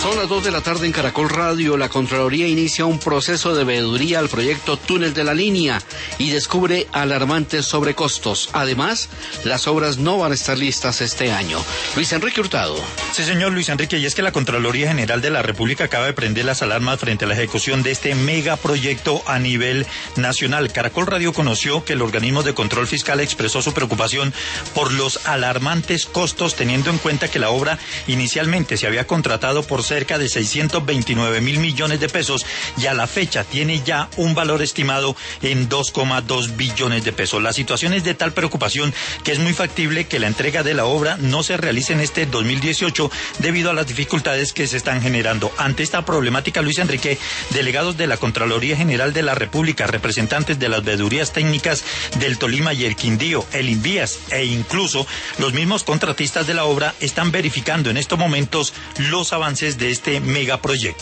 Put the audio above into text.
Son las 2 de la tarde en Caracol Radio. La Contraloría inicia un proceso de veeduría al proyecto Túnel de la Línea y descubre alarmantes sobrecostos. Además, las obras no van a estar listas este año. Luis Enrique Hurtado. Sí, señor Luis Enrique, y es que la Contraloría General de la República acaba de prender las alarmas frente a la ejecución de este megaproyecto a nivel nacional. Caracol Radio conoció que el organismo de control fiscal expresó su preocupación por los alarmantes costos, teniendo en cuenta que la obra inicialmente se había contratado por cerca de 629 mil millones de pesos y a la fecha tiene ya un valor estimado en 2,2 billones de pesos. La situación es de tal preocupación que es muy factible que la entrega de la obra no se realice en este 2018 debido a las dificultades que se están generando. Ante esta problemática, Luis Enrique, delegados de la Contraloría General de la República, representantes de las veedurías técnicas del Tolima y el Quindío, el Invías e incluso los mismos contratistas de la obra están verificando en estos momentos los avances de este megaproyecto.